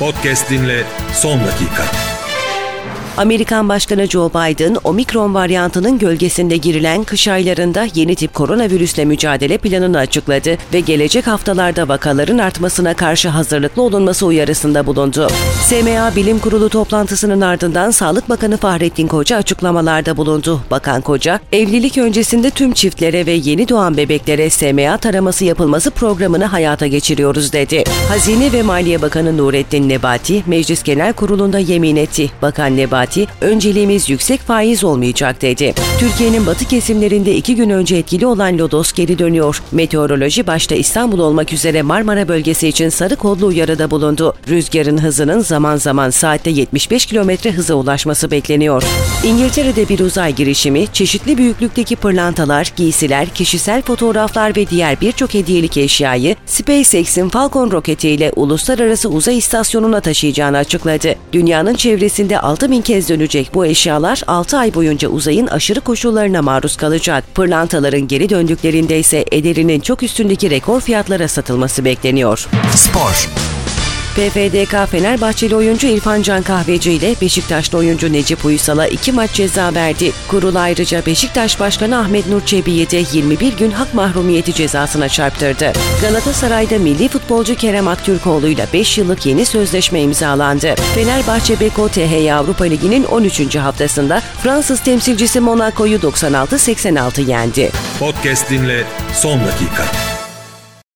Podcast dinle son dakika. Amerikan Başkanı Joe Biden, omikron varyantının gölgesinde girilen kış aylarında yeni tip koronavirüsle mücadele planını açıkladı ve gelecek haftalarda vakaların artmasına karşı hazırlıklı olunması uyarısında bulundu. SMA Bilim Kurulu toplantısının ardından Sağlık Bakanı Fahrettin Koca açıklamalarda bulundu. Bakan Koca, evlilik öncesinde tüm çiftlere ve yeni doğan bebeklere SMA taraması yapılması programını hayata geçiriyoruz dedi. Hazine ve Maliye Bakanı Nurettin Nebati, Meclis Genel Kurulu'nda yemin etti. Bakan Nebati, önceliğimiz yüksek faiz olmayacak dedi. Türkiye'nin batı kesimlerinde 2 gün önce etkili olan lodos geri dönüyor. Meteoroloji başta İstanbul olmak üzere Marmara bölgesi için sarı kodlu uyarıda bulundu. Rüzgarın hızının zaman zaman saatte 75 km hıza ulaşması bekleniyor. İngiltere'de bir uzay girişimi, çeşitli büyüklükteki pırlantalar, giysiler, kişisel fotoğraflar ve diğer birçok hediyelik eşyayı SpaceX'in Falcon roketiyle uluslararası uzay istasyonuna taşıyacağını açıkladı. Dünyanın çevresinde 6000 kez dönecek bu eşyalar 6 ay boyunca uzayın aşırı koşullarına maruz kalacak. Pırlantaların geri döndüklerinde ise ederinin çok üstündeki rekor fiyatlara satılması bekleniyor. Spor. PFDK Fenerbahçeli oyuncu İrfan Can Kahveci ile Beşiktaşlı oyuncu Necip Uysal'a 2 maç ceza verdi. Kurul ayrıca Beşiktaş Başkanı Ahmet Nur Çebi'yi de 21 gün hak mahrumiyeti cezasına çarptırdı. Galatasaray'da milli futbolcu Kerem Aktürkoğlu ile 5 yıllık yeni sözleşme imzalandı. Fenerbahçe Beko THY Avrupa Ligi'nin 13. haftasında Fransız temsilcisi Monaco'yu 96-86 yendi. Podcast dinle son dakika.